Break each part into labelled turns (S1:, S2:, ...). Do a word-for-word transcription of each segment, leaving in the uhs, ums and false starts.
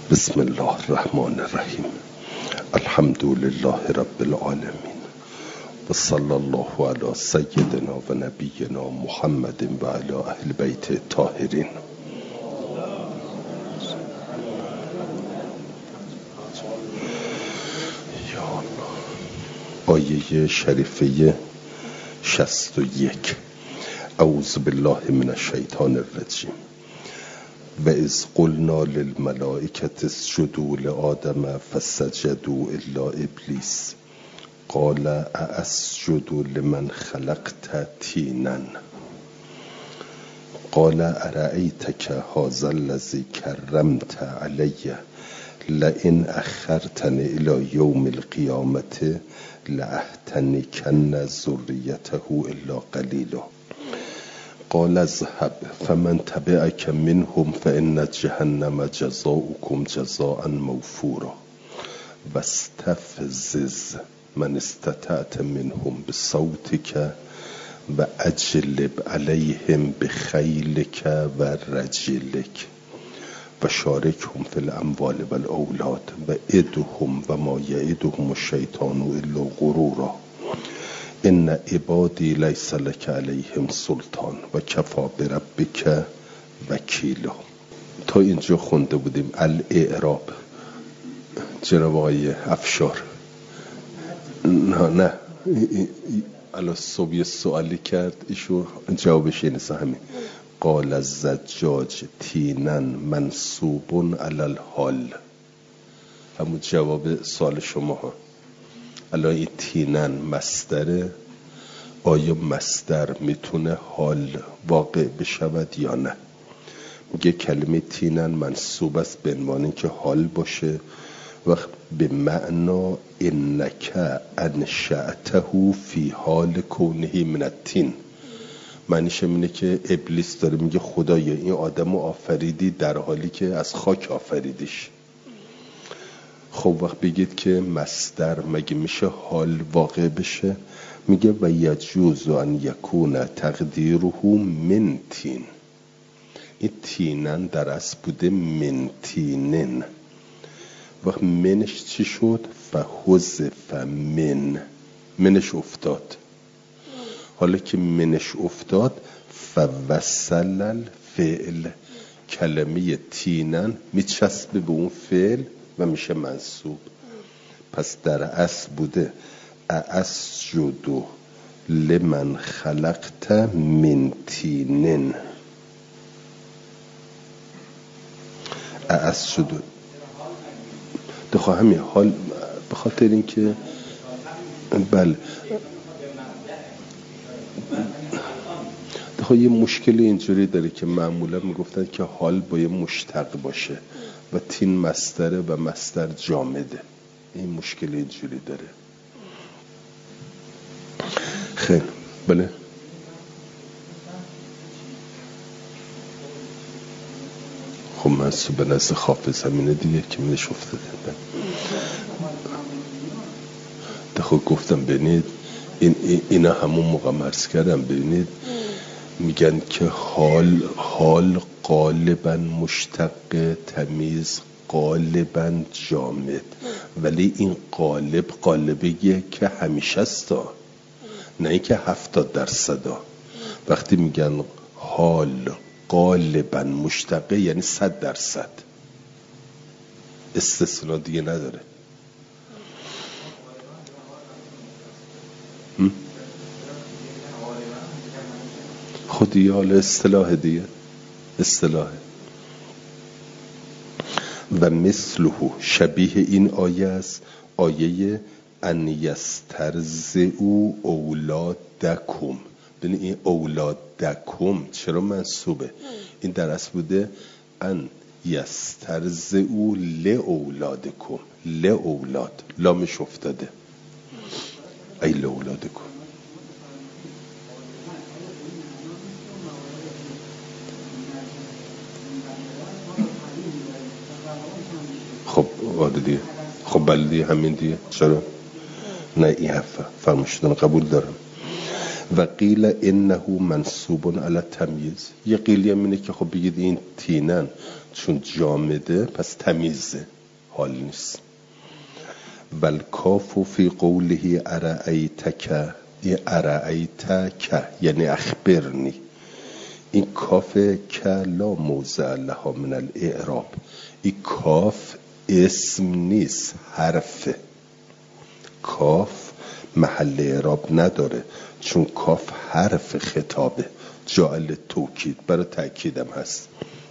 S1: بسم الله الرحمن الرحیم. الحمد لله رب العالمین و صلی الله علی سیدنا و نبینا محمد و علی اهل بیت الطاهرین. آیه شریفه شصت و یک. اعوذ بالله من الشیطان الرجیم. و اذ قلنا للملائکة اسجدوا لآدم فسجدوا الا ابلیس قال ااسجد لمن خلقت طینا قال ارأیتک هذا الذی کرمت علی لئن اخرتنی الی یوم القیامة لأحتنکن ذریته الا قلیلا قال اذهب فمن تبعك منهم فإن جهنم جزاؤكم جزاء موفورا واستفزز من استطعت منهم بصوتك وأجلب عليهم بخيلك ورجلك وشاركهم في الأموال والأولاد وإدهم وما يعدهم الشيطان إلا غرورا ان عبادی لیس لک علیهم سلطان و کفا بربک وکیلا. تا اینجا خونده بودیم الاعراب. جناب آقای افشار نه نه الان صبح یه سوالی کرد ایشون جوابش اینه همین. قال الزجاج طینا منصوب علی الحال. همون جواب سوال شما ها. الان این طینن مصدره، آیا مصدر میتونه حال واقع بشود یا نه؟ میگه کلمه طینن منصوب است به عنوان اینکه حال باشه و به معنا انک انشأته فی حال کونه من الطین. معنیش اینه که ابلیس داره میگه خدایا این آدمو آفریدی در حالی که از خاک آفریدیش. خب وقت بگید که مصدر مگه میشه حال واقع بشه؟ میگه و یجوز ان یکون تقدیره من طین. این طینن در اصل بوده من طینن. وقت منش چی شد؟ فحذف من. منش افتاد. حالا که منش افتاد فوصل الفعل. کلمه طینن میچسبه به اون فعل و میشه منصوب. پس در اصل بوده اسجد لمن خلقت من طین. اسجد دخواه همین حال به خاطر اینکه بله دخواه یه مشکل اینجوری داره که معمولا میگفتن که حال با یه مشتق باشه و تین مصدره و مصدر جامده. این مشکل اینجوری داره. خیلی بله خب منصوب به نزد خافض زمینه دیگه که منش افتاده. خب گفتم ببینید این اینا همون موقع مرز کردم. ببینید میگن که حال حال غالبا مشتق، تمیز غالبا جامد، ولی این غالب غالبیه که همیشه است، نه این که هفتاد درصد. وقتی میگن حال غالبا مشتقه یعنی صد درصد، استثناء دیگه نداره. خودی حال اصطلاح دیگه، اصطلاح. و مثله شبیه این آیه است آیه ان یسترضعوا اولادکم. ببین این اولادکم چرا منصوبه؟ این در اصل بوده ان یسترضعوا لاولادکم. لاولاد لامش افتاده ای لاولادکم. خب آده دیگه. خب بله دیگه همین دیگه. چرا؟ نه این حرفه فرماشتن قبول دارم. و قیل انه منصوب علی تمییز. یه قیلی هم اینه که خب بگید این تینن چون جامده پس تمیزه، حال نیست. والکاف فی قوله ارأیتک، این ارأیتک یعنی اخبرنی، این کاف که لا موضع لها من الاعراب، این کاف اسم نیست، حرفه. کاف محل اعراب نداره چون کاف حرف خطابه، جعل توکید، برای تأکیدم هست.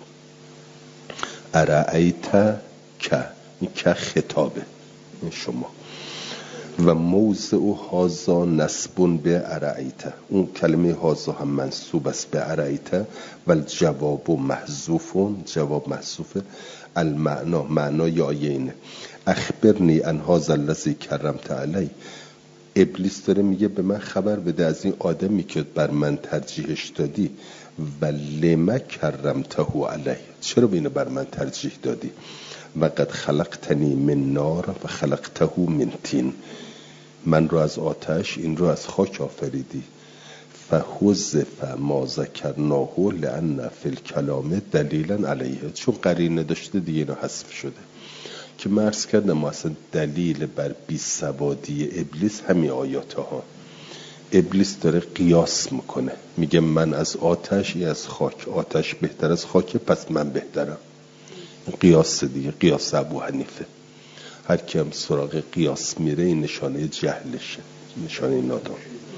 S1: ارأیت که، این که خطابه شما. و موضع هازا نسبون به ارأیت، اون کلمه هازا هم منصوب است به ارأیت. و الجواب محذوفون، جواب محذوفه. المعنا، معنای آیه اینه اخبرنی ان هذا الذی کرمت علی. ابلیس داره میگه به من خبر بده از این آدمی که بر من ترجیحش دادی. و لما کرمته علی، چرا اینو بر من ترجیح دادی؟ و قد خلقتنی من نار و خلقته من طین، من رو از آتش این رو از خاک آفریدی. فحذف ما ذکرناه لان فی الکلام دلیلا علیه، چون قرینه داشته دیگه اینو حذف شده. که من عرض کردم ما اصلا دلیل بر بیسوادی ابلیس همین آیات ها. ابلیس داره قیاس میکنه، میگه من از آتش ای از خاک، آتش بهتر از خاک پس من بهترم. قیاس دیگه، قیاس ابو حنیفه. هر کی هم سراغ قیاس میره این نشانه جهلشه، نشانه نادان.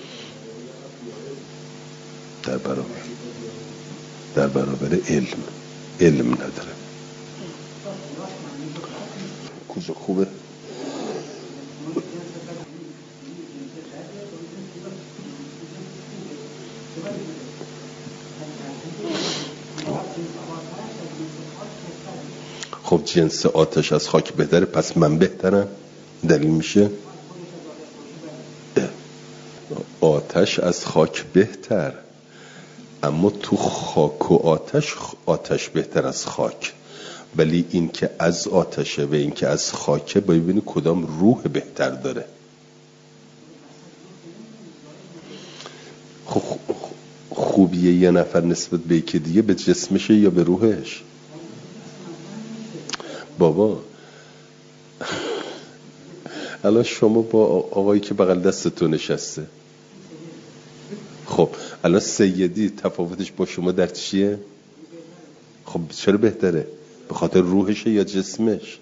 S1: در برابر در برابر علم علم نداره. کجا خوبه؟ خب جنس آتش از خاک بهتره پس من بهترم، دلیل میشه آتش از خاک بهتر، اما تو خاک و آتش آتش بهتر از خاک. ولی این که از آتشه و این که از خاکه، باید ببینی کدام روح بهتر داره. خب خوبیه یه نفر نسبت به یکی دیگه به جسمشه یا به روحش؟ بابا الان شما با آقایی که بغل دستتون نشسته، خب الان سیدی تفاوتش با شما در چیه؟ خب چرا بهتره؟ به خاطر روحشه یا جسمش؟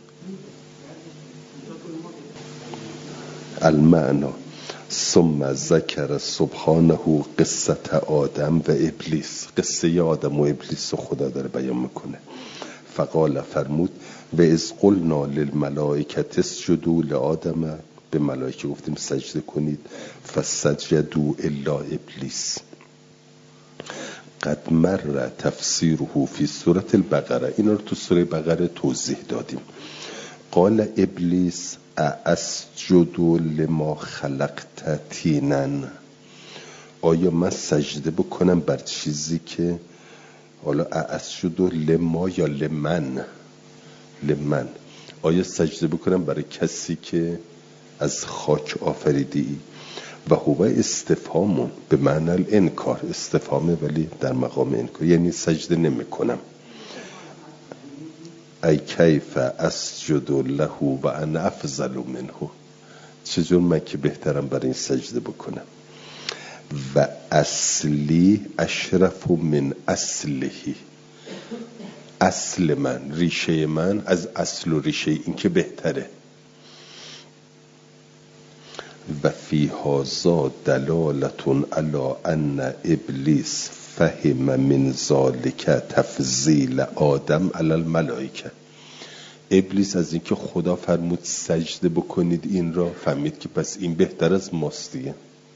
S1: المعنا ثم ذکر سبحانه قصه آدم و ابلیس، قصه آدم و ابلیس رو خدا داره بیان میکنه. فقال فرمود و اذ قلنا للملائکه اسجدوا لآدم، به ملائکه گفتیم سجده کنید، فسجدوا الا ابلیس. قد مر تفسیره فی سوره البقره، اینا رو تو سوره بقره توضیح دادیم. قال ابلیس اسجد لما خلقت طینا، آیا من سجده بکنم بر چیزی که، حالا اسجد لما یا لمن؟ لمن، آیا سجده بکنم برای کسی که از خاک آفریدی؟ و هو استفهام به معنی الانکار، استفهامه ولی در مقام انکار، یعنی سجده نمی کنم. ای کیف اسجد له و انا افضل منه، چجور من که بهترم برای این سجده بکنم. و اصلی اشرف من اصلهی، اصل من، ریشه من از اصل و ریشه این که بهتره. و فی هذا دلالة علی ان ابلیس فهم من ذلك تفضیل آدم علی الملائکه. ابلیس از اینکه خدا فرمود سجده بکنید این را فهمید که پس این بهتر از ماست دیگه.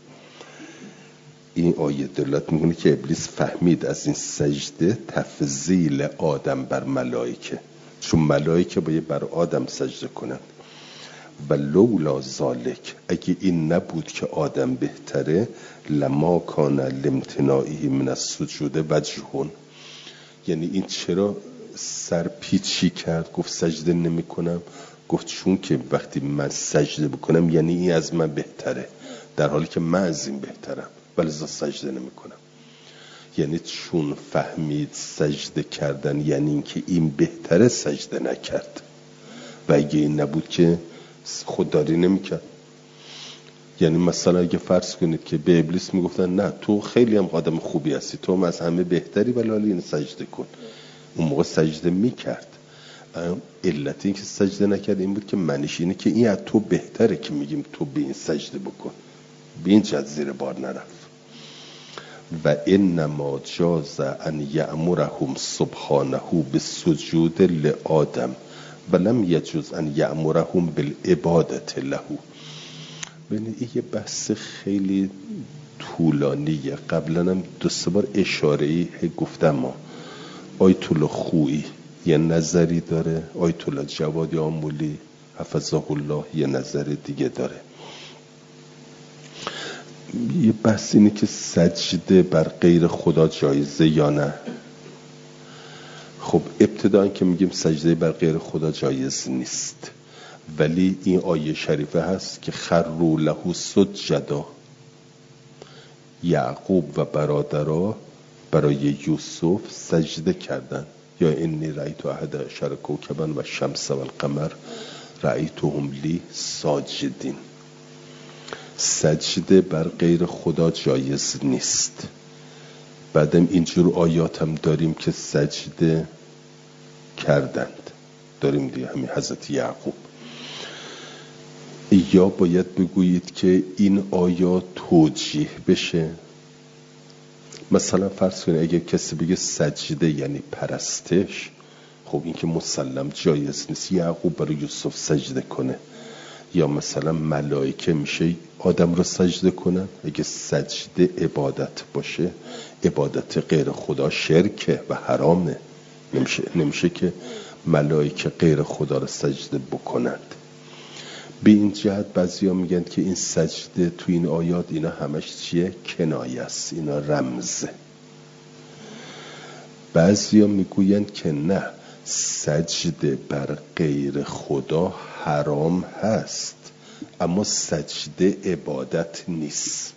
S1: این آیه دلالت میکنه که ابلیس فهمید از این سجده تفضیل آدم بر ملائکه، چون ملائکه باید بر آدم سجده کنند. و لولا ذالک، اگه این نبود که آدم بهتره، لما کان لامتناعه من السجود وجهون، یعنی این چرا سر پیچی کرد گفت سجده نمی کنم؟ گفت چون که وقتی من سجده بکنم یعنی این از من بهتره، در حالی که من از این بهترم. ولی سجده نمی کنم. یعنی چون فهمید سجده کردن یعنی اینکه این بهتره سجده نکرد، و اگه این نبود که خودداری نمی کرد. یعنی مثلا اگه فرض کنید که به ابلیس میگفتن نه تو خیلی هم آدم خوبی هستی، تو هم از همه بهتری، ولی حالا این سجده کن، اون موقع سجده میکرد. علت این که سجده نکرد این بود که منش اینه که این از تو بهتره که میگیم تو به این سجده بکن، به این جد زیر بار نرفت. و انما جاز ان یأمرهم سبحانه بالسجود لآدم ولم یجوز ان یأمرهم بالعبادة له. ببینید این یه بحث خیلی طولانیه، قبلا هم دو سه بار اشاره‌ای گفتم. ما آیت الله خویی یه نظری داره، آیت الله جوادی آمولی حفظه الله یه نظر دیگه داره. یه بحث اینه که سجده بر غیر خدا جایزه یا نه. خب ابتداً که میگیم سجده بر غیر خدا جایز نیست، ولی این آیه شریفه هست که خروا له سجدا، یعقوب و برادرها برای یوسف سجده کردن. یا انی رأیت احد عشر کوکبا و الشمس و القمر رأیتهم لی ساجدین. سجده بر غیر خدا جایز نیست. بعدم اینجور آیات هم داریم که سجده کردند، داریم دیگه، همین حضرت یعقوب. یا باید بگویید که این آیات توجیه بشه. مثلا فرض کنید اگه کسی بگه سجده یعنی پرستش، خب این که مسلم جایز نیست یعقوب برای یوسف سجده کنه. یا مثلا ملائکه میشه آدم رو سجده کنن. اگه سجده عبادت باشه، عبادت غیر خدا شرکه و حرامه، نمیشه, نمیشه که ملائکه غیر خدا رو سجده بکنند. به این جهت بعضیا میگن که این سجده تو این آیات اینا همش چیه؟ کنایه است، اینا رمزه. بعضیا میگوین که نه، سجده بر غیر خدا حرام هست، اما سجده عبادت نیست.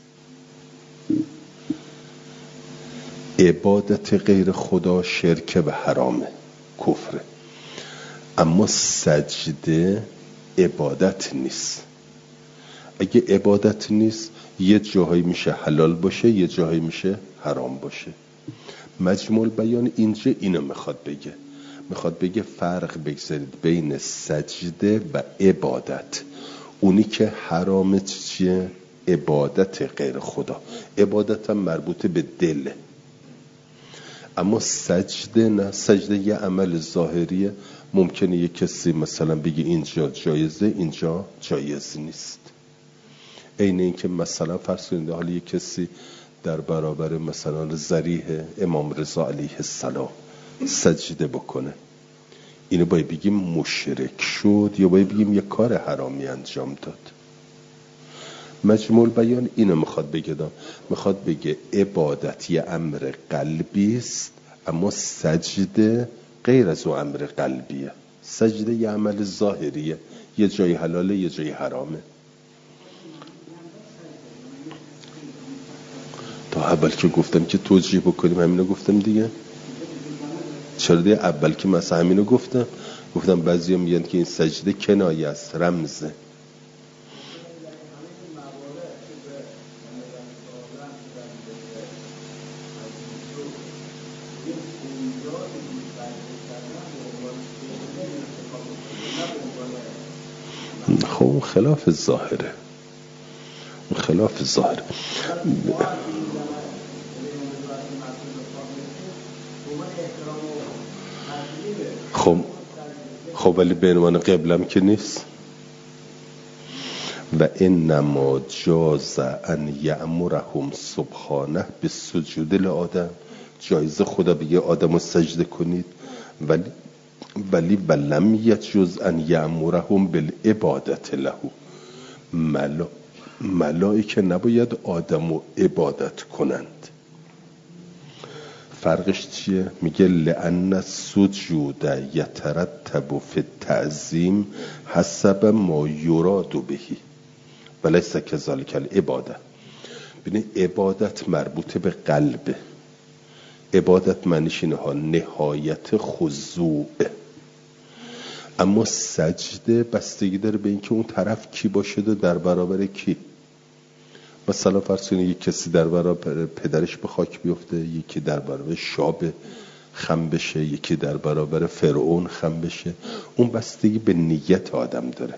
S1: عبادت غیر خدا شرک و حرامه، کفره، اما سجده عبادت نیست. اگه عبادت نیست یه جاهایی میشه حلال باشه، یه جاهایی میشه حرام باشه. مجموع بیان اینجا اینو میخواد بگه، میخواد بگه فرق بگذارید بین سجده و عبادت. اونی که حرامه چیه؟ عبادت غیر خدا. عبادت هم مربوط به دله، اما سجده نه. سجده یه عمل ظاهریه. ممکنه یه کسی مثلا بگه اینجا جایزه، اینجا جایز نیست. عین این که مثلا فرض کنید حالا یه کسی در برابر مثلا ضریح امام رضا علیه السلام سجده بکنه، اینو باید بگیم مشرک شد یا باید بگیم یه کار حرامی انجام داد؟ مجموع بیان اینو میخواد بگه دام. میخواد بگه عبادت یه امر قلبی است، اما سجده غیر از اون امر قلبیه. سجده یه عمل ظاهریه، یه جای حلاله یه جای حرامه. تا اول که گفتم که توجیه بکنیم همینو گفتم دیگه. چرا دیگه اول که مثلا همینو گفتم گفتم بعضیا میگن که این سجده کنایه است، رمزه. خب اون خلاف ظاهره، اون خلاف ظاهره. خب خب ولی به عنوان قبلم که نیست. و انما جاز ان یأمرهم سبحانه بالسجود لآدم. جایزه خدا بگه آدم رو سجده کنید، ولی ولی ولم یجوز ان یأمرهم بالعبادة له. ملا ملائکه نباید آدم رو عبادت کنند. فرقش چیه؟ میگه لأن السجود یترتب فی التعظیم حسب ما یراد به وليس كذلك العباده. ببین عبادت مربوط به قلبه. عبادت معنیش اینه ها نهایت خضوع، اما سجده بستگی داره به اینکه اون طرف کی باشه و در برابر کی. مثلا فرض کنید یک کسی در برابر پدرش به خاک بیفته، یکی در برابر شاه خم بشه، یکی در برابر فرعون خم بشه، اون بستگی به نیت آدم داره.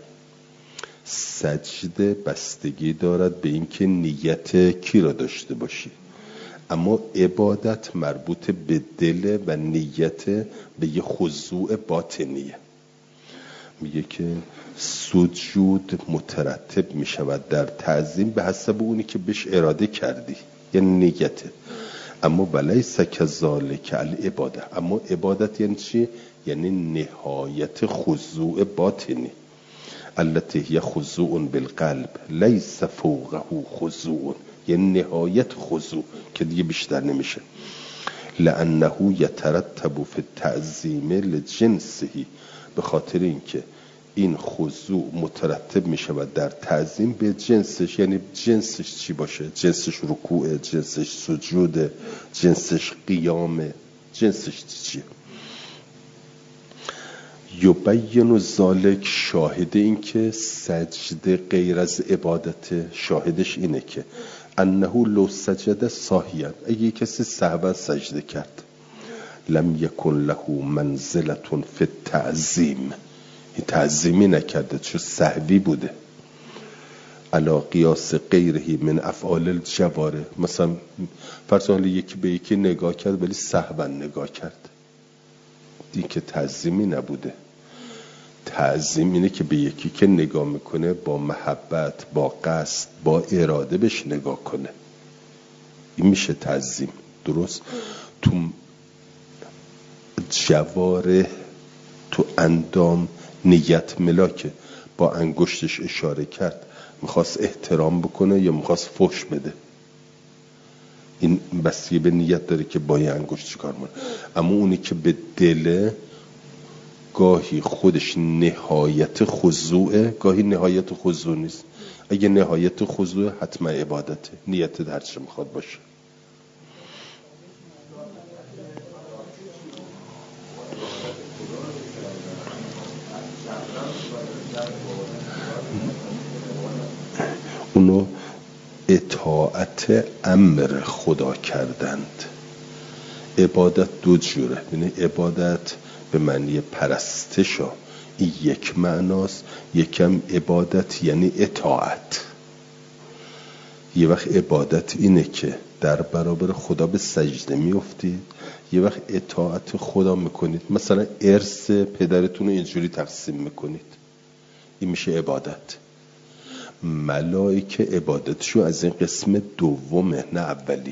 S1: سجده بستگی دارد به اینکه نیت کی را داشته باشی، اما عبادت مربوط به دل و نیت، به یه خضوع باطنیه. میگه که سجود مترتب میشود در تعظیم به حسب اونی که بهش اراده کردی، یعنی نیته. اما ولیس کذالک العباده، اما عبادت یعنی چی؟ یعنی نهایت خضوع باطنی. التي هي خضوع بالقلب لیس فوقه خضوع، یعنی نهایت خضوع که دیگه بیشتر نمیشه. لانه یترتب فی التعظیم لجنسه، به خاطر اینکه این خضوع مترتب میشود در تعظیم به جنسش. یعنی جنسش چی باشه؟ جنسش رکوع، جنسش سجود، جنسش قیام، جنسش چیه؟ یبین ذالک، شاهد این که سجده غیر از عبادت، شاهدش اینه که انه لو سجد ساهیا، اگه کسی سهوا سجده کرد، لم یکن له منزلة فی التعظیم، این تعظیمی نکرده چون سهوی بوده. علی قیاس غیره من افعال الجواره، مثلا فرض کنید یکی به یکی نگاه کرد ولی سهوا نگاه کرد، این که تعظیمی نبوده. تعظیم اینه که به یکی که نگاه میکنه با محبت، با قصد، با اراده بهش نگاه کنه، این میشه تعظیم. درست؟ تو جواره، تو اندام نیت ملاکه، با انگشتش اشاره کرد، میخواست احترام بکنه یا میخواست فحش بده، این بستگی به نیت داره که با یه انگشت چیکار کنه. اما اونی که به دل، گاهی خودش نهایت خضوعه، گاهی نهایت خضوع نیست. اگه نهایت خضوع حتما عبادته، نیت در چه میخواد باشه. اونو اطاعت امر خدا کردند. عبادت دو جوره، یعنی عبادت به معنی پرستش، این یک معناست. یکم عبادت یعنی اطاعت. یه وقت عبادت اینه که در برابر خدا به سجده میافتید، یه وقت اطاعت خدا میکنید. مثلا ارث پدرتون رو اینجوری تقسیم میکنید، این میشه عبادت. ملائکه عبادتشو از این قسم دومه، نه اولی.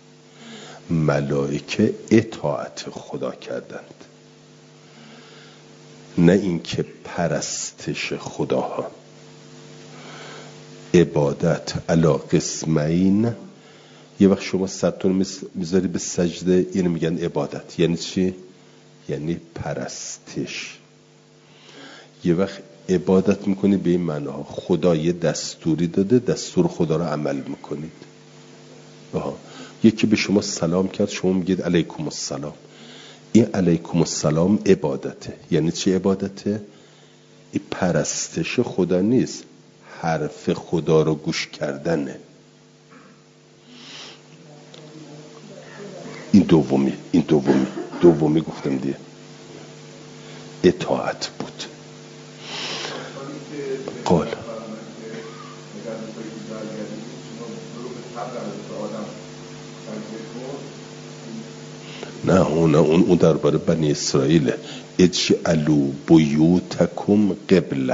S1: ملائکه اطاعت خدا کردند، نه اینکه پرستش خداها. عبادت علا قسمین، یه وقت شما صدتون میذاری به سجده، اینو میگن عبادت. یعنی چی؟ یعنی پرستش. یه وقت عبادت میکنید به این معناها خدا یه دستوری داده، دستور خدا رو عمل میکنید. آها. یکی به شما سلام کرد، شما میگید علیکم السلام، این علیکم السلام عبادته. یعنی چی عبادته؟ این پرستش خدا نیست، حرف خدا رو گوش کردنه. این دومی این دومی دومی گفتم دیگه، اطاعت بود. قال نه اون اون درباره بنی اسرائیل. اجعلوا بیوتکم قبله،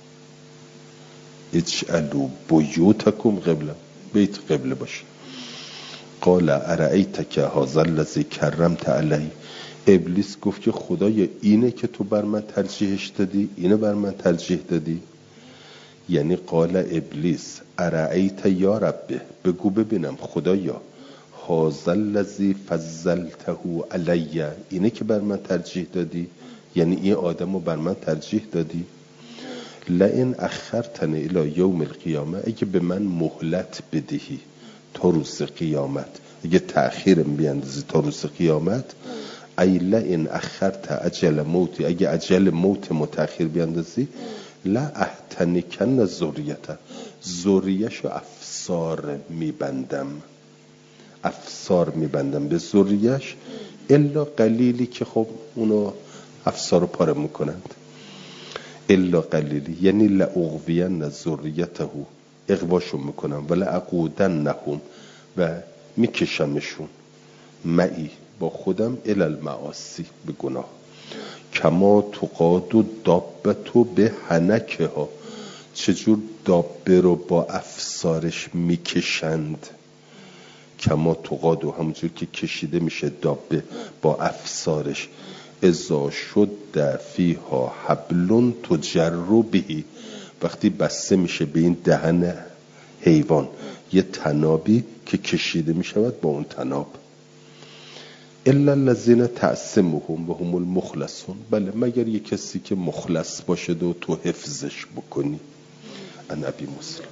S1: اجعلوا بیوتکم قبله، بیت قبله باشه. قال ارأیتک هذا الذی کرمت علی، ابلیس گفت که خدایا اینه که تو بر من ترجیحش دادی، اینه بر من ترجیح دادی. یعنی قال ابلیس ارأیت یا ربه، بگو ببینم خدایا، هذا الذی فضلته علی، اینه که بر من ترجیح دادی، یعنی این آدمو بر من ترجیح دادی. لئن اخرتنی الی یوم القیامه، اگه به من مهلت بدهی تا روز قیامت، اگه تأخیر بیندازی تا روز قیامت، ایلا این اخرت اجل موتی، اگه اجل موت متأخر بیندازی، لا احتنکن ذریته، ذریه‌شو افسار میبندم، افسار میبندم به ذریه‌اش، الا قلیلی که خب اونو افسار رو پاره میکنند، الا قلیلی یعنی لاغوین ذریته، اغواشون میکنم، ولا اقودنهم، و میکشمشون معی با خودم الی المعاصی، به گناه، کما تقاد و دابتو به حنکه ها، چجور دابه رو با افسارش میکشند، کما تقاد، همونجور که کشیده میشه دابه با افسارش، ازا شد فیها حبل تجر بهی، وقتی بسته میشه به این دهن حیوان یه تنابی که کشیده میشود با اون تناب، الا الذین تعصمهم و هم المخلصون، بله مگر یه کسی که مخلص باشه و تو حفظش بکنی. ان ابی مسلم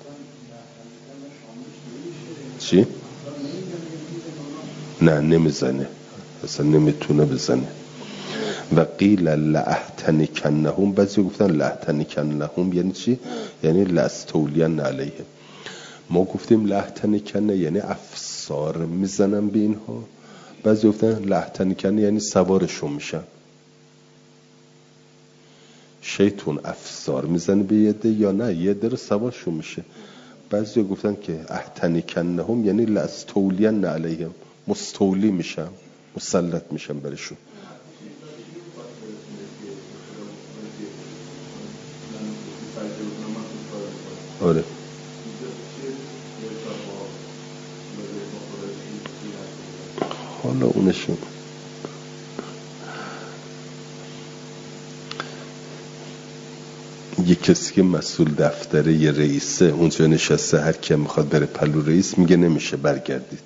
S1: چی؟ نه نمیزنه، اصلا نمیتونه بزنه. و قیل لاحتنکنهم، بعضی گفتن لاحتنکنهم یعنی چی؟ یعنی لاستولین علیهم. ما گفتیم لاحتنکنه یعنی افسار میزنم به اینها، بعضی گفتن لاحتنکنه یعنی سوارشون میشن. شیطون افسار میزنه به یه ده یا نه یه ده رو سوارشون میشه. بعضی گفتن که احتنکنهم یعنی لاستولین علیهم، مستولی میشم، مسلط میشم برشون. آره حالا اونشون یه کسی که مسئول دفتره یه رئیسه اونجا نشسته، هر کی میخواد بره پلو رئیس میگه نمیشه برگردید،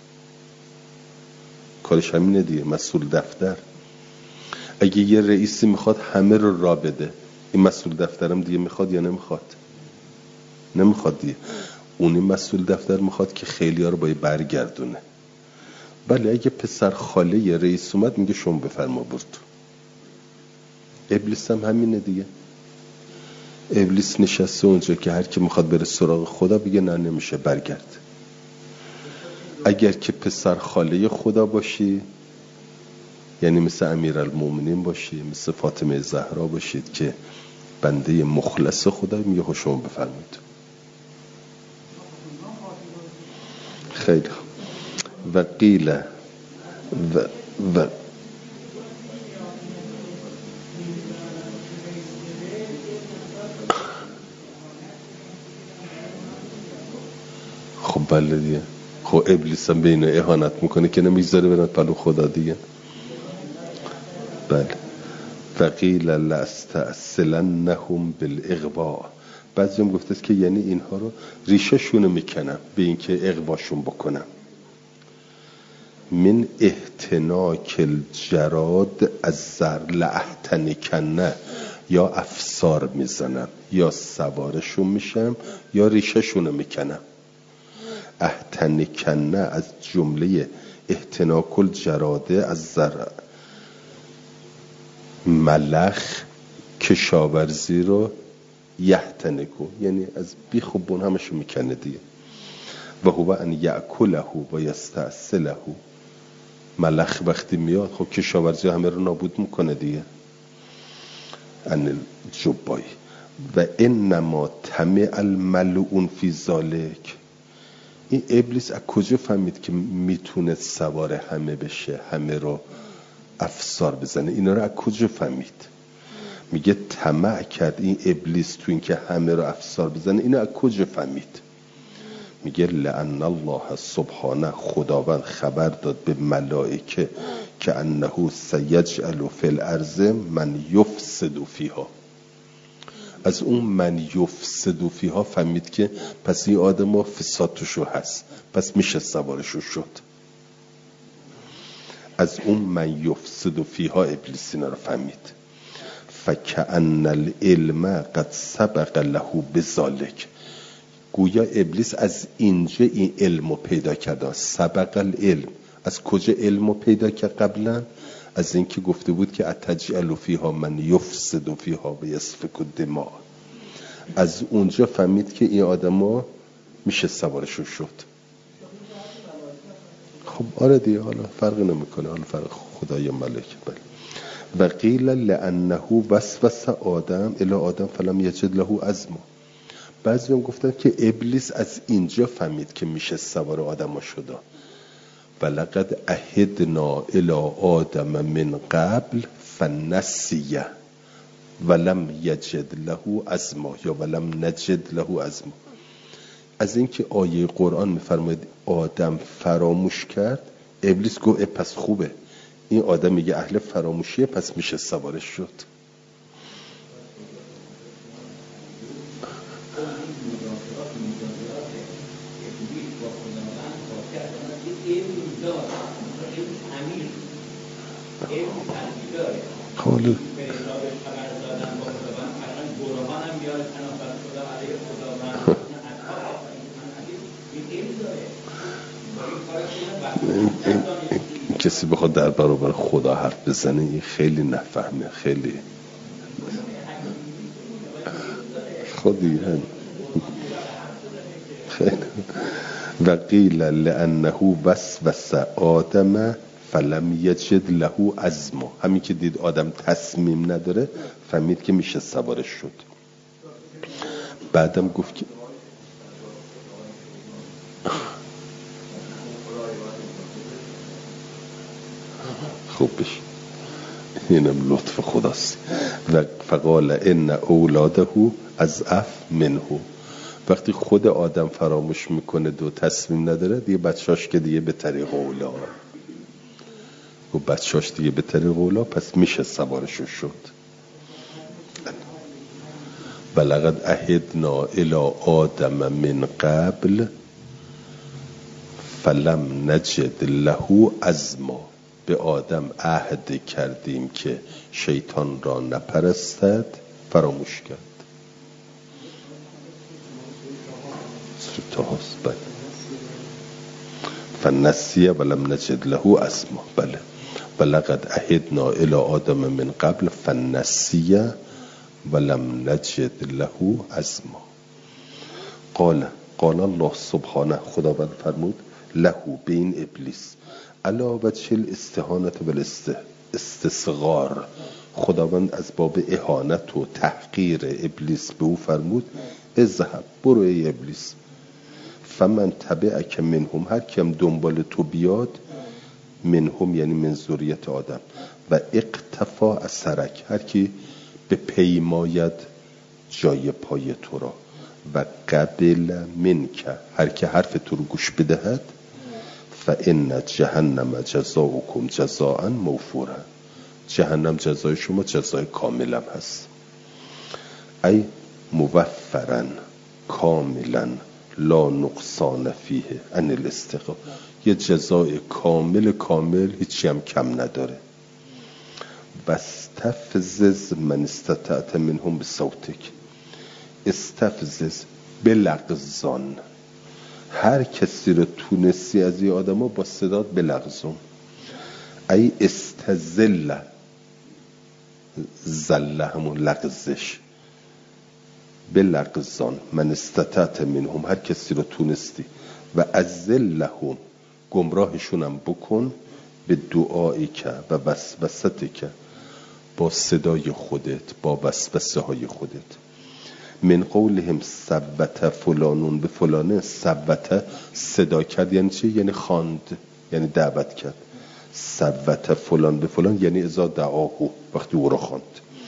S1: کارش همینه دیگه. مسئول دفتر اگه یه رئیسی میخواد همه رو را بده، این مسئول دفترم دیگه میخواد یا نمیخواد؟ نمیخواد دیگه. اونی مسئول دفتر میخواد که خیلی ها رو باید برگردونه. بله اگه پسر خاله یه رئیس اومد میگه شما بفرما برد. ابلیس هم همینه دیگه. ابلیس نشسته اونجا که هر کی میخواد بره سراغ خدا بگه نه نمیشه برگرد. اگر که پسر خاله خدا باشی، یعنی مثل امیرالمومنین باشی، مثل فاطمه زهرا باشید که بنده مخلص خدا، میگه شما بفرمایید. خیلی و قیل و, و خب بله دیگه. خب ابلیس هم به اینو اهانت میکنه که نمیذاره برن پلو خدا دیگه. بله و قیل لاستأصلنهم بالاغوا، بعضی هم گفته که یعنی اینها رو ریشه شونو میکنم به اینکه اغواشون بکنم. من احتناک الجراد از زر لاحتنکنه، یا افسار میزنم یا سوارشون میشم یا ریشه شونو میکنم. احتنکنه از جمله احتناک الجراده از زر، ملخ کشاورزی رو یحتنکو یعنی از بیخ و بون همشو میکنه دیگه. و هو ان یأکله و یستأصله، ملخ وقتی میاد خب کشاورزی همه رو نابود میکنه دیگه. ان الجبای و انما طمع الملعون فی ذالک، این ابلیس از کجا فهمید که میتونه سوار همه بشه، همه رو افسار بزنه؟ اینا رو از کجا فهمید؟ میگه طمع کرد این ابلیس تو این که همه رو افسار بزنه. اینو از کجا فهمید؟ میگه لأن الله سبحانه، خداوند خبر داد به ملائکه که انه سیجعل فی الارض من یفسد فیها، از اون من یفسد فیها فهمید که پس این آدم ها فساد توشو هست، پس میشه سوارشو شد. از اون من یفسد فیها ابلیس اینا رو فهمید. فکأن العلم قد سبق له بذالک، گویا ابلیس از اینجا این علمو پیدا کرده. سبق العلم، از کجا علمو پیدا کرد قبلا؟ از اینکه گفته بود که اتجعل فیها من یفسد فیها و یسفک الدماء. از اونجا فهمید که این آدما میشه سوارشون شد. خب آره دیگه، حالا فرق نمیکنه، حالا فرق خدا یا ملک. بله. و قیل لانه وسوس آدم الی آدم فلم یجد له عزما. بعضی هم گفتن که ابلیس از اینجا فهمید که میشه سوار آدم شده. ولقد عهدنا الی آدم من قبل فنسیه ولم یجد له عزما، یا ولم نجد له عزما. از اینکه آیه قرآن میفرماید آدم فراموش کرد، ابلیس گفت پس خوبه، این آدم میگه اهل فراموشیه، پس میشه سوارش شد. حالا کسی بخواد در برابر خدا حرف بزنه این خیلی نفهمه، خیلی خودی هم خیلی. و قیل لانه وسوس آدم فلم یجد له عزما. همین که دید آدم تصمیم نداره فهمید که میشه سوارش شد. بعدم گفت که خوب بشه، اینم لطف خداست. و فقال ان اولاده از اف منه. وقتی خود آدم فراموش میکنه دو تصمیم نداره، دیگه بچهاش که دیگه به طریق اولا و بچهاش دیگه به طریق اولا، پس میشه سوارشو شد. ولقد عهدنا الی آدم من قبل فلم نجد له عزما. به آدم عهد کردیم که شیطان را نپرستد، فراموش کرد. سوتاست. بله. فنسیه ولم نجد له عزما. بله. ولقد عهدنا الی آدم من قبل فنسیه ولم نجد له عزما. قال قال الله سبحانه، خداوند فرمود له، به این ابلیس، علا وجه الاستهانت و استصغار. خداوند از باب اهانت و تحقیر ابلیس به او فرمود اذهب، برو ای ابلیس، فمن تبعک منهم، هر کیم دنبال تو بیاد، منهم یعنی من ذریت آدم، و اقتفا اثرک، هر کی به پیماید جای پای تو را، و قبل منک، هر کی حرف تو رو گوش بدهد، فان جهنم جزاؤکم جزاء موفورا، جهنم جزای شما جزای کاملم هست. ای موفرا کاملا لا نقصان فیه ان الاستقام، یه جزای کامل کامل، هیچی هم کم نداره. واستفزز من استطعت منهم بصوتک، استفزز بلغزان، هر کسی رو تونستی از این آدم ها با صدات بلغزون. ای استزل، زله همون لغزش، بلغزان من استطعت منهم، هر کسی رو تونستی، و ازلهم، گمراهشونم بکن، به دعایی که و وسوستی که، با صدای خودت، با وسوسه های خودت. من قولهم ثبت فلانون به فلانه، ثبت صدا کرد یعنی چی؟ یعنی خواند، یعنی دعوت کرد. ثبت فلان به فلان یعنی اذا دعاهو، وقتی او را خواند.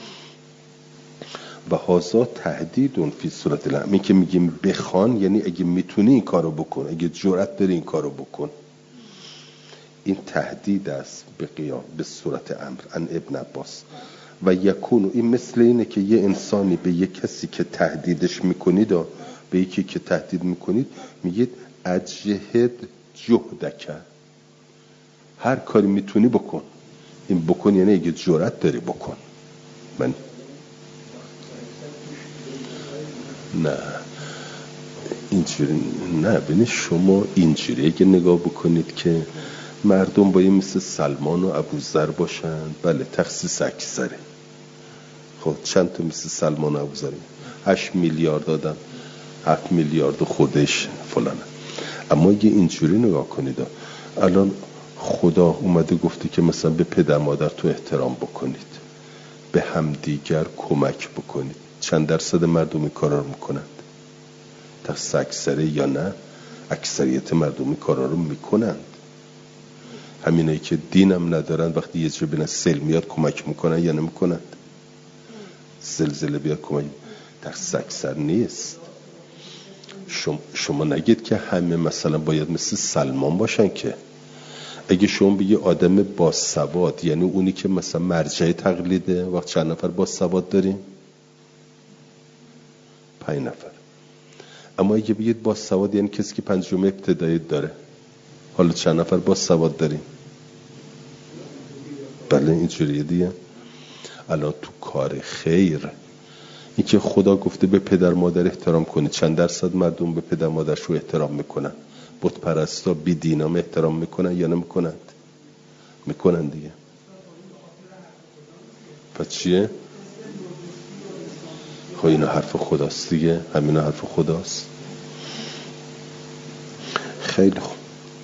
S1: و هازا تهدیدون فی صورت الامر، این که میگیم بخوان یعنی اگه میتونی این کارو بکن، اگه جرأت داری این کارو بکن. این تهدید است به قیام، به صورت امر. ان ابن عباس و یکون، این مثل اینه که یه انسانی به یه کسی که تهدیدش میکنید، به یکی که تهدید میکنید میگید اجهد جهدک، هر کاری میتونی بکن. این بکن یعنی اگه جرأت داری بکن. من نه، اینجوری نه. ببینید شما اینجوری اگه نگاه بکنید که مردم باید مثل سلمان و ابوذر باشن، بله تخصیص اکثره. خب چند تا مثل سلمان و ابوذر؟ هشت میلیارد دادن، هفت میلیارد خودش فلانه. اما اگه اینجوری نگاه کنید، الان خدا اومده گفته که مثلا به پدر مادر تو احترام بکنید، به همدیگر کمک بکنید. چند درصد مردم این کارا رو میکنند؟ تخصیص اکثره یا نه؟ اکثریت مردم این کارا رو میکنند. همینایی که دینم ندارن وقتی یه جا بینن سیل میاد کمک میکنن یا نمیکنند؟ زلزله بیاد کمک، تخصیص اکثر نیست. شما, شما نگید که همه مثلا باید مثل سلمان باشن. که اگه شما بگی آدم با سواد، یعنی اونی که مثلا مرجع تقلیده، وقت چند نفر با سواد داریم؟ پنج نفر. اما اگه بگید با سواد یعنی کسی که پنجم ابتدایی داره، حالا چند نفر با سواد داریم؟ بله اینجوریه دیگه. الان تو کار خیر این که خدا گفته به پدر مادر احترام کنید، چند درصد مردم به پدر مادرشو احترام میکنن؟ بت پرستا بی دینام احترام میکنن یا نمیکنند؟ میکنن دیگه. پس چیه؟ خب اینا حرف خداست دیگه، همینا حرف خداست. خیلی خوب.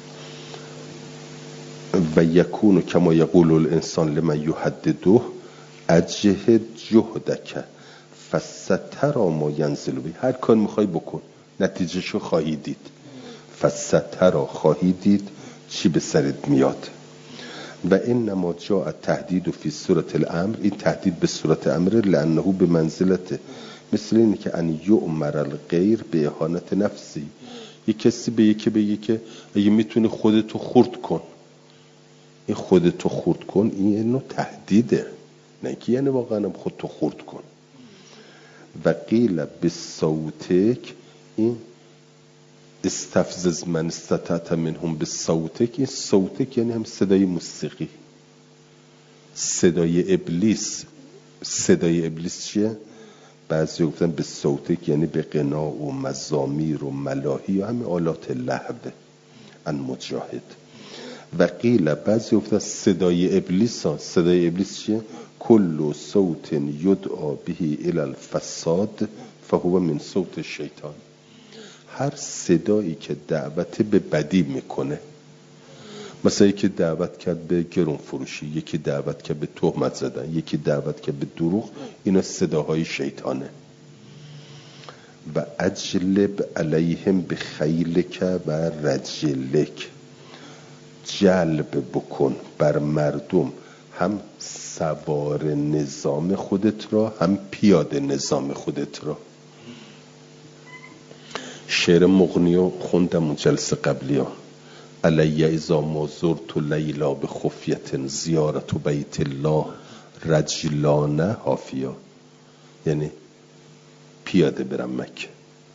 S1: و یکونو کما یقول الانسان لمن یحدده اجهد جهدک فسترا ما ینزل بی. هر کار میخوای بکن، نتیجهشو خواهی دید. فسترا خواهی دید چی به سرت میاد. و انما جاء التهدید فی صورت الامر، این تهدید به صورت امر، لانه به منزلته، مثل اینه که ان یؤمر الغیر به اهانت نفسی. یک کسی به یکی بگه که اگه میتونی خودتو خرد کن، این خودتو خرد کن این نوع تهدیده، نه که یعنی واقعا خودتو خرد کن. و قیل بصوتک، این استفزز من استطعت منهم بصوتک، این صوتک یعنی هم صدای موسیقی، صدای ابلیس. صدای ابلیس چیه؟ بعضی گفتن به صوتک یعنی به غنا و مزامیر و ملاهی و همین آلات لهو ان مجاهد. و قیل بعضی گفتن صدای ابلیس ها. صدای ابلیس چیه؟ کل صوت یدعا به الی الفساد فهو من صوت شیطان. هر صدایی که دعوت به بدی میکنه، مثلا یکی دعوت کرد به گرون فروشی، یکی دعوت کرد به تهمت زدن، یکی دعوت کرد به دروغ، اینا صداهای شیطانه. و اجلب علیهم بخیلک و رجلک، جلب بکن بر مردم هم سوار نظام خودت را هم پیاده نظام خودت را. شعر مغنیو خوندم اون جلسه قبلی ها. علی اذا ما زرت لیلا بخفیت زیارت بیت الله رجلانه حافیا، یعنی پیاده برم مکه.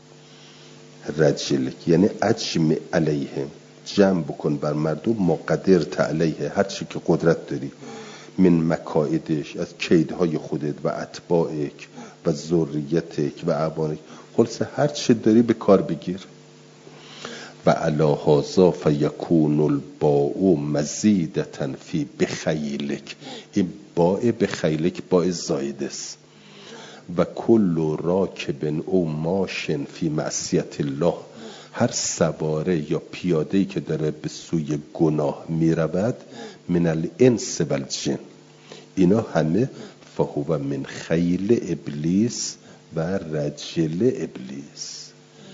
S1: رجلک یعنی اجمع علیهم، جمع بکن بر مردم، مقدرت علیه، هر چی که قدرت داری، من مکائدش، از کیدهای خودت و اتباعک و ذریتک و اعوانک، خلاصه هر چی داری به کار بگیر. و علی هذا فیکون الباء مزیدة فی بخیلک، این باء بخیلک باء زاید است. و کل راکب او ماشن فی معصیت الله، هر سواره یا پیاده‌ای که داره به سوی گناه میرود، من الانس و الجن، اینا همه فهو من خیل ابلیس و رجل ابلیس.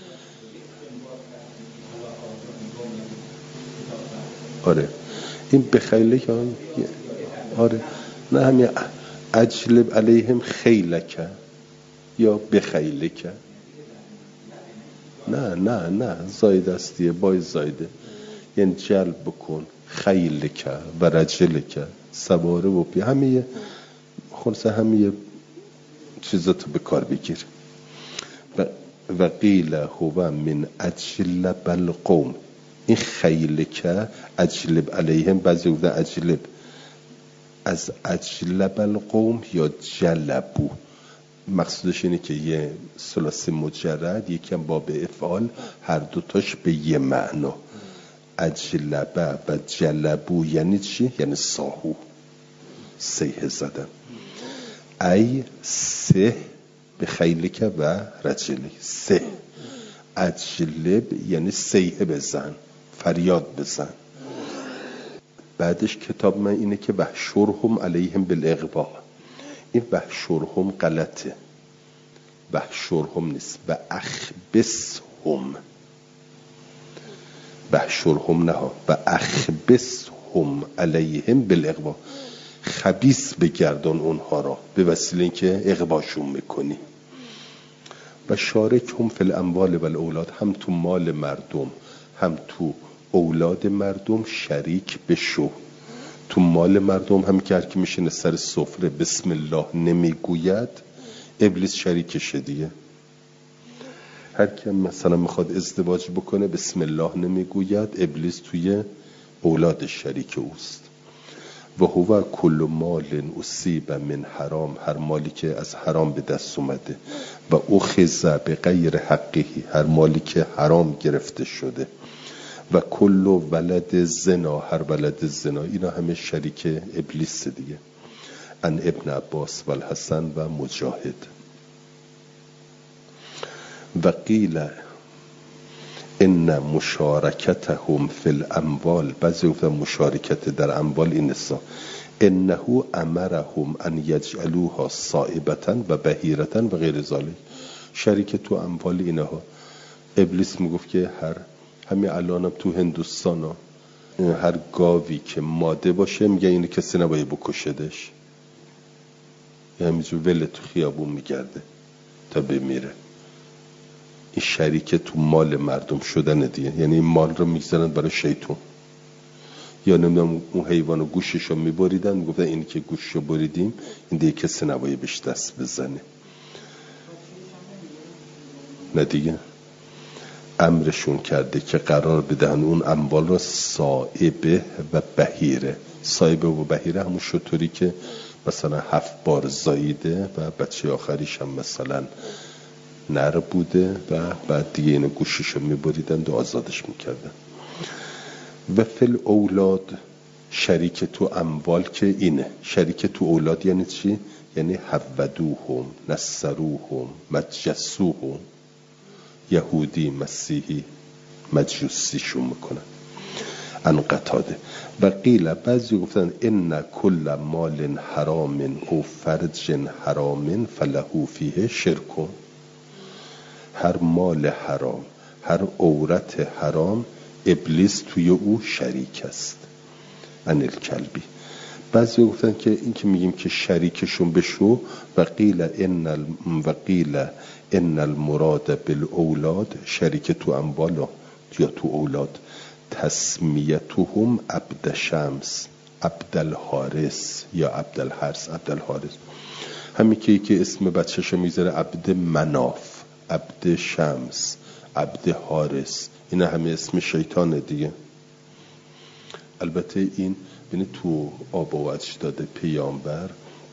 S1: آره این بخیله که آره نه همین اجلب علیهم خیلک یا بخیلک، نه نه نه زاید استیه بای زایده، یعنی جلب بکن خیلک و رجلک، سواره و پی، همه خلاصه همه چیزاتو به کار بگیر. و, و قیل هو من اجلب القوم، این خیلک اجلب علیهم، بعضی گفتن اجلب از اجلب القوم یا جلبو، مقصودش اینه که یه ثلاثی مجرد، یکم باب افعال، هر دوتاش به یه معنا. اجلبه و جلبو یعنی چی؟ یعنی ساهو، سیه زدن. ای سه به خیلک و رجلی، سه. اجلب یعنی سیه بزن، فریاد بزن. بعدش کتاب من اینه که وحشرهم علیهم بالاغوا. این وحشرهم غلطه، وحشرهم نیست، و اخبسهم. وحشرهم نه، و اخبسهم علیهم بالاغوا. خبیث بگردان اونها را به وسیله اینکه اغواشون میکنی. و شارکهم فی الاموال و الاولاد، هم تو مال مردم هم تو اولاد مردم شریک بشو. تو مال مردم هم که هر کی میشینه سر سفره بسم الله نمیگوید، ابلیس شریکشه دیگه. هر کی مثلا میخواد ازدواج بکنه بسم الله نمیگوید، ابلیس توی اولادش شریک اوست. و هو کل مال اصیب من حرام، هر مالی که از حرام به دست اومده. و اخذ به غیر حقه، هر مالی که حرام گرفته شده. و کل ولد زنا، هر ولد زنا. اینا همه شریک ابلیس دیگه. ان ابن عباس و الحسن و مجاهد. و قیل ان مشارکتهم فی الاموال، بعضی گفتن مشارکت در اموال این است، انه امرهم ان یجعلوها صائبة و بهیرة و غیر ذلک. شریک تو اموال اینها. ابلیس میگفت که هر همین الانم تو هندوستان ها هر گاوی که ماده باشه میگه اینو کسی نباید بکشدش، همینجور ول تو خیابون میگرده تا بمیره. این شریک تو مال مردم شدن دیگه. یعنی این مال رو میگذارن برای شیطون. یا نمیدونم اون حیوانو گوششو میبریدن، میگفتن اینی که گوششو بریدیم این دیگه کسی نباید بهش دست بزنه. نه دیگه امرشون کرده که قرار بدهن اون اموال رو صائبه و بهیره. صائبه و بهیره همون شطوری که مثلا هفت بار زاییده و بچه آخریش هم مثلا نر بوده و بعد دیگه اینو گوششو میبریدن و آزادش میکردن. و فل اولاد، شریک تو اموال که اینه. شریک تو اولاد یعنی چی؟ یعنی حودوهم، نصروهم، مجسوهم. یهودی، مسیحی، مجوسیشون میکنن. ان قتاده. و قیل، بعضی گفتن ان کل مال حرام او فرج حرام فله فیه شرک. هر مال حرام، هر عورت حرام، ابلیس توی او شریک است. ان الکلبی. بعضی گفتن که این که میگیم که شریکشون بشو، و قیل ان و قیل ان المراد بالاولاد، شریک تو اموال یا تو اولاد، تسمیتهم عبد شمس، عبد الحارس یا عبد الحرس، عبد الحارس. همین که که اسم بچه‌شو میذاره عبد مناف، عبد شمس، عبد حارس، اینا همه اسم شیطانه دیگه. البته این بینی تو آبا و اجداد پیامبر،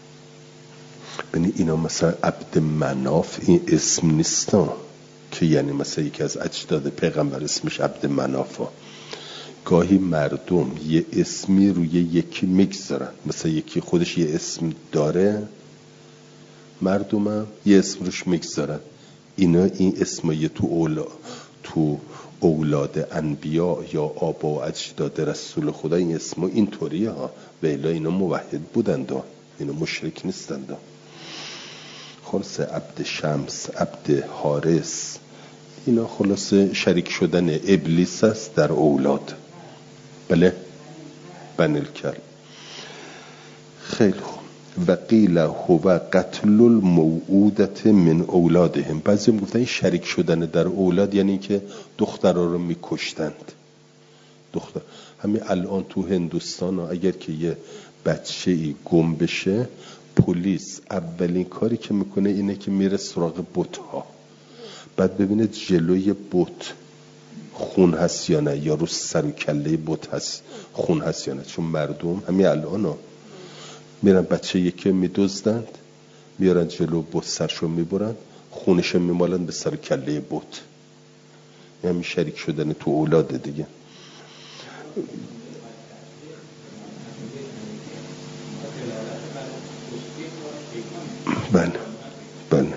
S1: بینی اینا مثلا عبد مناف این اسم نیستن که یعنی مثلا یکی از اجداد پیغمبر اسمش عبد منافه. گاهی مردم یه اسمی روی یکی میگذارن، مثلا یکی خودش یه اسم داره، مردم هم یه اسم روش میگذارن. اینا این اسمایی تو اولا تو اولاد انبیا یا آبا و اجداد رسول خدا این اسما اینطوریه ها. و الا اینا موحد بودند، اینا مشرک نیستند. خلاصه عبد شمس، عبد حارس، اینا خلاصه شریک شدن ابلیس است در اولاد. بله بن الکلب. خیلی خوب. و قیل هو قتل الموعودة من اولادهم. بعضی هم گفتن این شریک شدن در اولاد یعنی که دخترها رو میکشتند. دختر همین الان تو هندوستان اگر که یه بچه ای گم بشه، پلیس اولین کاری که میکنه اینه که میره سراغ بت‌ها، بعد ببینه جلوی بت خون هست یا نه، یا رو سر و کله بت هست خون هست یا نه. چون مردم همین الان ها میرن بچه یکی میدزدند، میارن جلو بت سرشو میبرن، خونش میمالن به سر کله بت. یعنی شریک شدن تو اولاد دیگه. بله بله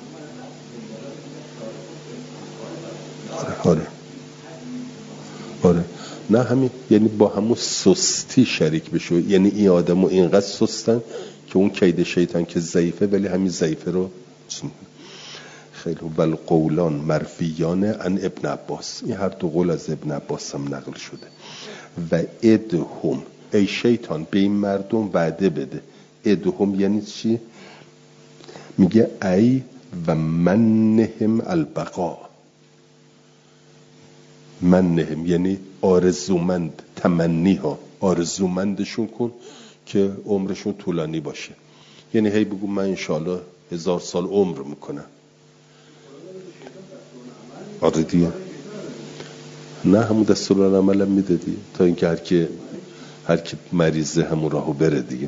S1: آره آره آره نه همین، یعنی با همون سستی شریک بشه. یعنی این آدمو اینقدر سستن که اون کید شیطان که ضعیفه ولی همین ضعیفه رو خیلی. بل قولان مرفیان عن ابن عباس، این هر دو قول از ابن عباس هم نقل شده. و ادهم، ای شیطان به این مردم وعده بده. ادهم یعنی چی؟ میگه ای و منهم البقا. منهم یعنی آرزومند، تمنی ها آرزومندشون کن که عمرشون طولانی باشه. یعنی هی بگو من انشاءالله هزار سال عمر میکنم. آره دیگه، نه همون دستورالعمل هم میدادی تا اینکه هر کی هر کی مریضه همون راهو بره دیگه.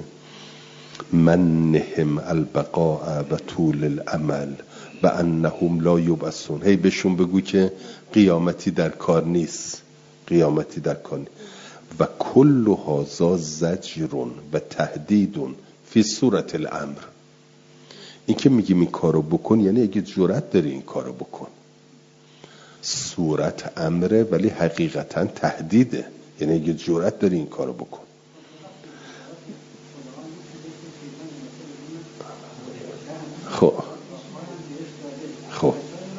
S1: منهم البقاء و طول العمل و انهم لا یبعثون. هی بهشون بگو که قیامتی در کار نیست، قیامتی در کار نیست. و کل هذا زجر و تهدید فی صورت الامر. این که میگیم این کارو بکن یعنی اگه جرأت داری این کارو بکن. صورت امره ولی حقیقتا تهدیده، یعنی اگه جرأت داری این کارو بکن. خب خب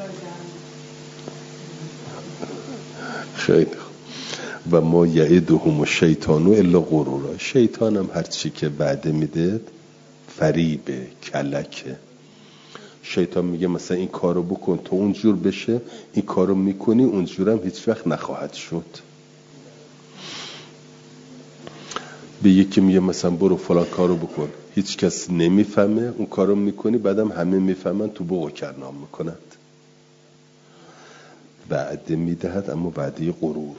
S1: خیلی خوب. و ما یعدهم الشیطان الا غرورا. شیطان هم هر چی که وعده میده فریبه، کلکه. شیطان میگه مثلا این کارو بکن تو اونجور بشه، این کارو میکنی اونجور هم هیچ وقت نخواهد شد. به یکی میگه مثلا برو فلان کارو بکن، هیچ کس نمیفهمه، اون کارو میکنی بعدم همه میفهمن، تو بوق و کرنام میکنند. وعده میدهد اما وعده غرور.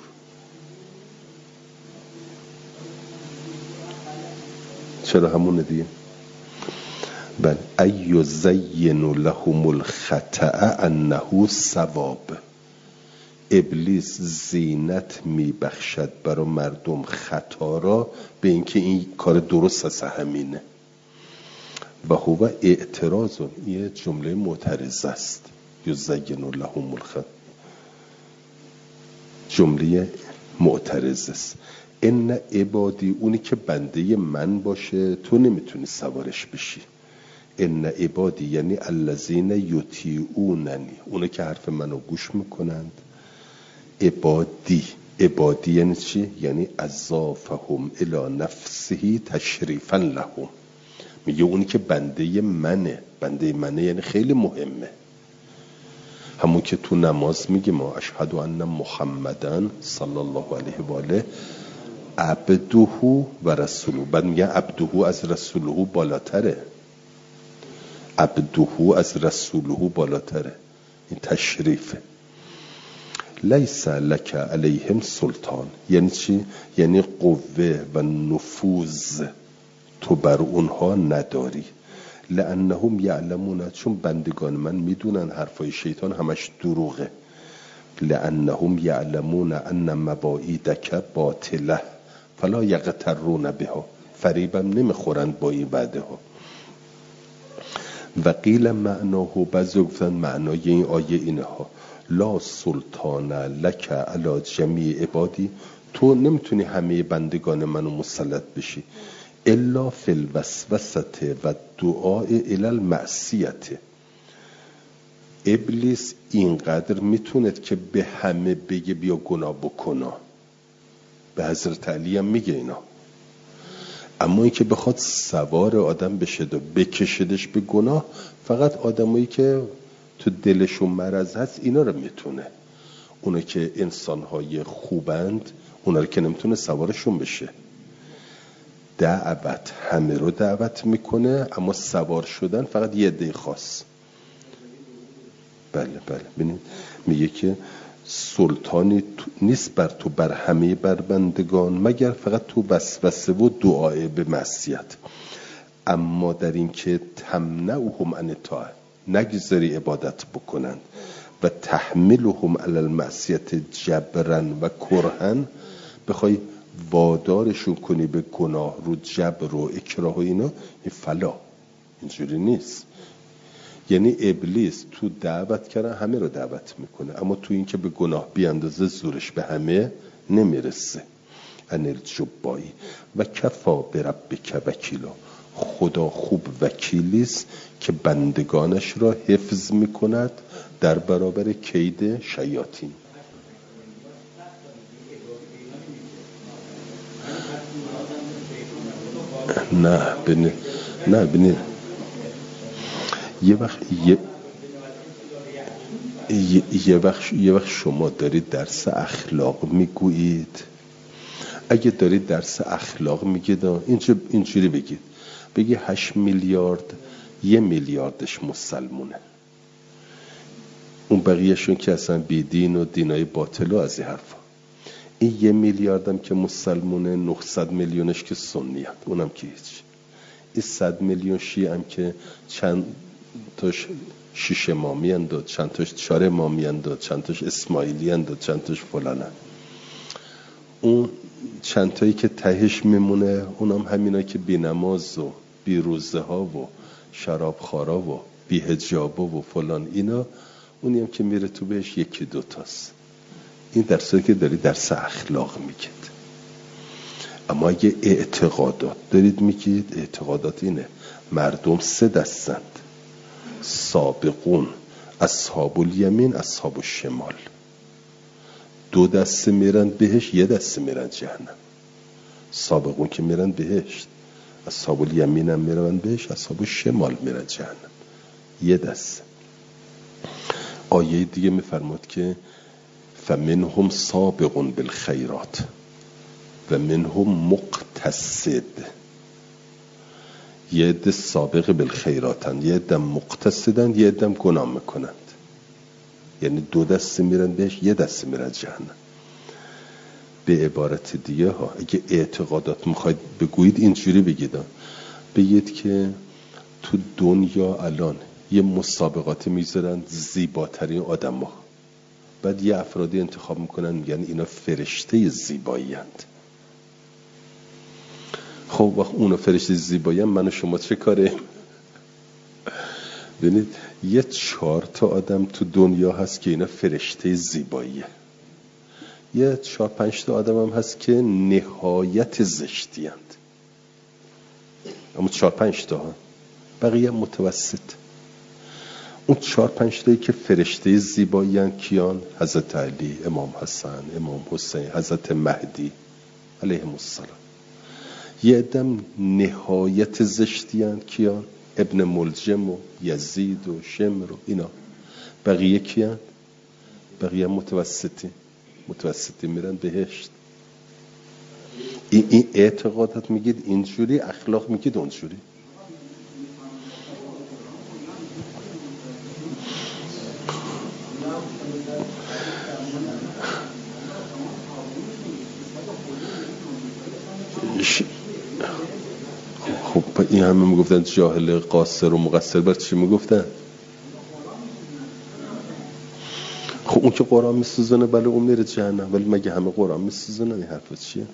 S1: چرا همونه دیگه. بل ای زین لهم الخطأ انه ثواب. ابلیس زینت میبخشد برای مردم خطا را به اینکه این کار درست است همینه. و هو اعتراض، یه جمله معترض است. یزین لهم الخطأ، جمله معترض است. ان عبادی، اونی که بنده من باشه تو نمیتونی سوارش بشی. ان عبادی یعنی الذین یطیعوننی، اونی که حرف منو گوش میکنند. عبادی، عبادی یعنی چی؟ یعنی اضافهم الی نفسه تشریفا لهم. میگه اونی که بنده منه، بنده منه یعنی خیلی مهمه. همون که تو نماز میگه ما اشهد ان محمدن صلی الله علیه و آله عبده و رسوله. بعد میگه عبده از رسوله بالاتره، عبده از رسوله بالاتره. این تشریفه. لیس لک علیهم سلطان یعنی چی؟ یعنی قوه و نفوذ تو بر اونها نداری. لانهم یعلمون، چون بندگان من میدونن حرفای شیطان همش دروغه. لانهم یعلمون ان مواعیدک باطله فلا یغترون بها. فریبم نمیخورند با این وعده ها. و قیل معناه، بعضی گفتن معنای این آیه اینه ها. لا سلطان لک علی جمیع عبادی، تو نمیتونی همه بندگان منو مسلط بشی. الا فی الوسوسه و دعاء الی المعصیت. ابلیس اینقدر میتوند که به همه بگه بیا گناه بکنا. به حضرت علی هم میگه اینا. اما این که بخواد سوار آدم بشه و بکشدش به گناه، فقط آدمایی که تو دلشون مرض هست اینا رو میتونه. اونا که انسانهای خوبند اونا رو که نمیتونه سوارشون بشه. دعوت همه رو دعوت میکنه، اما سوار شدن فقط یه عده خاص. بله بله ببینید میگه که سلطانی نیست بر تو بر همه بر بندگان مگر فقط تو وسوسه و دعای به معصیت. اما در این که تمنعهم عن الطاعه، نگذاری عبادت بکنند، و تحملهم علی المعصیت جبرا و کرها، بخوای وادارشون کنی به گناه رو جبر و اکراه و اینا، این فلا، اینجوری نیست. یعنی ابلیس تو دعوت کردن همه رو دعوت میکنه، اما تو این که به گناه بیاندازه زورش به همه نمیرسه. انل جبایی و کفا بربک وکیلا، خدا خوب وکیلیست که بندگانش را حفظ میکند در برابر کید شیاطین. نه بینید نه بینید یه وقت یه یه وقت یه وقت شما دارید درس اخلاق میگویید، اگه دارید درس اخلاق میگید اینجا اینجوری بگید، بگی هشت میلیارد یه میلیاردش مسلمونه، اون بقیهشون که اصلا بیدین و دینای باطل و از این حرفا. این یه میلیاردم که مسلمونه، نهصد میلیونش که سنی هست، اونم که هیچ. این صد میلیون شیعه هم که چند تاش شیش امامی انداد، چند تاش چهار امامی انداد، چند تاش اسماعیلی انداد، چند تاش فلانه. اون چند تایی که تهش میمونه اونم همینا که بی نماز و بی روزه ها و شراب خارا و بی حجاب و فلان اینا، اونی هم که میره تو بهش یکی دوتاست. این درسایی که داری درس اخلاق میگید. اما اگه اعتقادات دارید میگید، اعتقادات اینه مردم سه دستند: سابقون، اصحاب الیمین، اصحاب الشمال. دو دسته میرن بهش، یه دسته میرن جهنم. سابقون که میرن بهشت، اصحاب الیمین هم میرن بهش، اصحاب الشمال میرن جهنم، یه دسته. آیه دیگه میفرماد که فمنهم سابقون بالخیرات و منهم مقتصد. یه عده سابق بالخیراتن، یه عده مقتصدن، یه عده گناه میکنند. یعنی دو دسته میرن بهش، یه دسته میرن جهنم. به عبارت دیگه ها، اگه اعتقادات میخواید بگویید اینجوری بگید، بگید که تو دنیا الان یه مسابقات میذارن زیباترین آدم ها، بعد یه افرادی انتخاب میکنن میگن اینا فرشته زیبایی هند. خب وقت اونا فرشته زیبایی هند، من و شما چه کاره؟ ببینید یه چهار تا آدم تو دنیا هست که اینا فرشته زیباییه، یه چهار پنج تا آدم هم هست که نهایت زشتی هند، اما چهار پنج تا ها، بقیه متوسط. اون چهار پنج تایی که فرشته زیبایی هست کیان؟ حضرت علی، امام حسن، امام حسین، حضرت مهدی علیهم السلام. یه عدم نهایت زشتی هست کیان؟ ابن ملجم و یزید و شمر و اینا. بقیه کیان؟ بقیه متوسطی متوسطی میرن بهشت. این, این اعتقادات میگید اینجوری، اخلاق میگید اونجوری. خب این همه میگفتن جاهل قاصر و مقصر، بر چی میگفتن؟ خب اون که قرآن میسوزنه بله اون میره جهنم، ولی مگه همه قرآن میسوزنه؟ این حرف چیه؟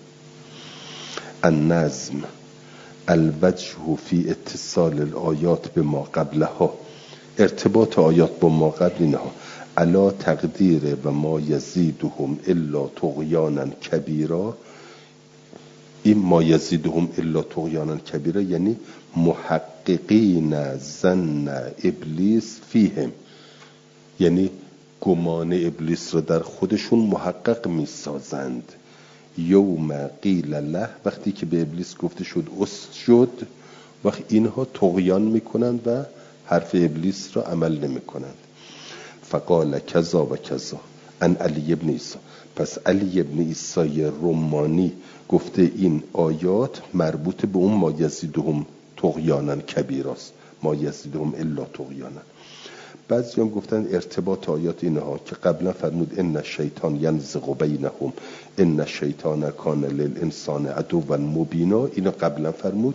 S1: النظم الوجه فی اتصال الآیات به ما قبلها، ارتباط آیات با ما قبل اینها، علا تقدیر و ما یزیدهم الا طغیانا کبیرا. این ما یزیدهم الا طغیانا کبیرا یعنی محققین ظن ابلیس فیهم، یعنی گمان ابلیس را در خودشون محقق می سازند. یوم قیل له، وقتی که به ابلیس گفته شد اسجد، وقت اینها طغیان میکنند و حرف ابلیس را عمل نمی کنند. فقال کذا و کذا ان علی ابن عیسی، پس علی ابن عیسی رومانی گفته این آیات مربوط به اون ما یزیدهم طغیانا کبیراست، ما یزیدهم الا طغیانا. بعضی هم گفتن ارتباط آیات اینها که قبلا فرمود ان الشیطان ینزغ بینهم ان الشیطان کان للانسان عدوا مبینا، اینو قبلا فرمود،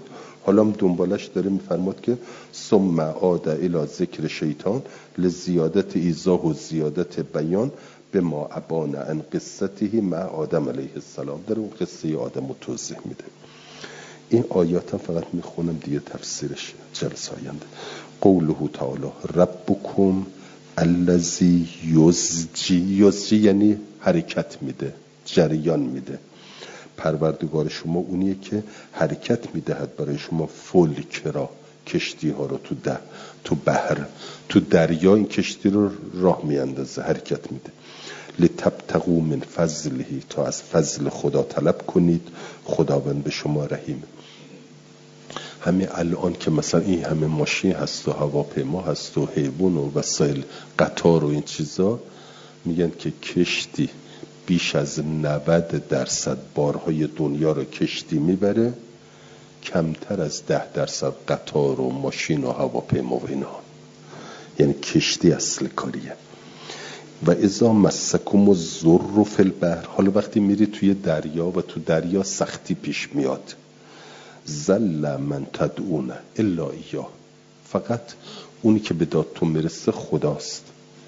S1: حالا هم دنبالش داره میفرماد که ثم عاد الی ذکر شیطان لزیادت ایضاح و زیادت بیان به ما ابان عن قصته مع آدم علیه السلام. در اون قصه آدم رو توضیح میده. این آیات هم فقط میخونم دیگه تفسیرش جلسه آینده. قوله تعالی ربکم الذی یزجی، یزجی یعنی حرکت میده، جریان میده. پروردگار شما اونیه که حرکت میدهد برای شما فلک را، کشتی ها رو تو ده تو بحر تو دریا این کشتی رو راه میاندازه، حرکت میده. لتبتغوا من فضله، تا از فضل خدا طلب کنید، خداوند به شما رحیم. همین الان که مثلا این همه ماشین هست و هواپیما هست و حیوان و وسایل قطار و این چیزا، میگن که کشتی بیش از نود درصد بارهای دنیا رو کشتی میبره، کمتر از ده درصد قطار و ماشین و هواپیما و اینا. یعنی کشتی اصل کاریه. و اذا مسکم الضر فی البحر، حالا وقتی میری توی دریا و تو دریا سختی پیش میاد، ظل من تدعون الا ایاه، فقط اونی که به دادتون میرسه خداست.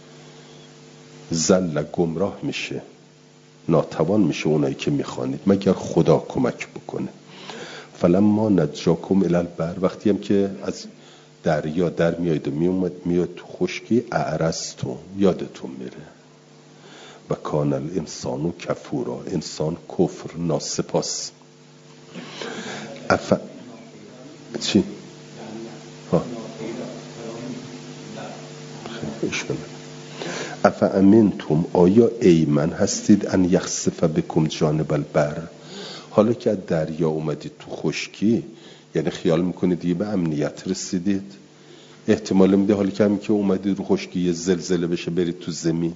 S1: ظل گمراه میشه، ناتوان میشه اونایی که میخوانید مگر خدا کمک بکنه. فلما نجاکم الی البر، وقتی هم که از دریا در میاید و میومد میاد تو خشکی، اعرضتم، یادتون میره. و کان الانسان کفورا، انسان کفر، ناسپاس. اف چی؟ ها خیلی اف امنتم، آیا ایمن هستید ان یخسف بکم جانب البر، حالا که از دریا اومدید تو خشکی، یعنی خیال میکنید دیگه به امنیت رسیدید؟ احتمال میده حالا که همین که اومدید رو خشکی یه زلزله بشه برید تو زمین.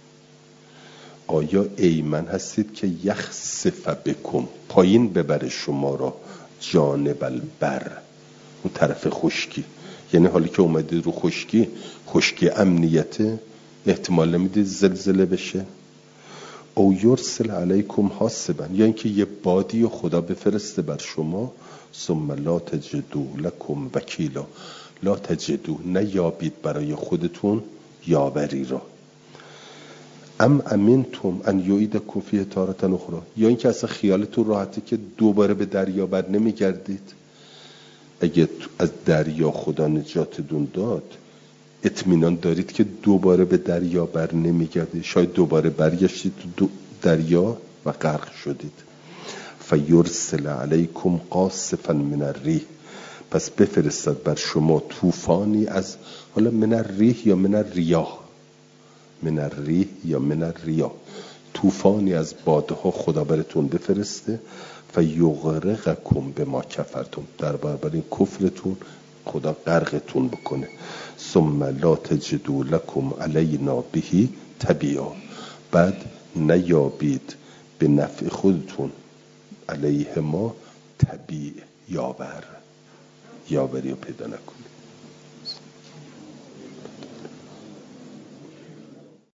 S1: آیا ایمن هستید که یخسف بکم، پایین ببره شما را، جانب البر، اون طرف خشکی. یعنی حالا که اومدید رو خشکی، خشکی امنیته، احتمال نمیدید زلزله بشه. او یرسل علیکم حاسبا، یا اینکه یه بادی خدا بفرسته بر شما، ثم لا تجدو لکم وکیلا، لا تجدو، نیابید برای خودتون یاوری را. ام امنتم ان یعیدکم فیه تارة اخری، یا اینکه اصلا خیالتون راحته که دوباره به دریا بر نمیگردید. اگه از دریا خدا نجاتتون داد، اطمینان دارید که دوباره به دریا بر نمیگردید؟ شاید دوباره برگشتید تو دریا و غرق شدید. فیرسل علیکم قاصفا من الریح، پس بفرستد بر شما طوفانی از، حالا من الریح یا من الریاح، من الریح یا من الریاح، طوفانی از بادها خدا براتون بفرسته. فیغرقکم بما کفرتم، در برابر این کفرتون خدا غرقتون بکنه. ثم لا تجدوا لکم علینا به تبیعا، بعد نیابید به نفع خودتون علیه ما تبیع، یاور، یاوری رو پیدا نکنید.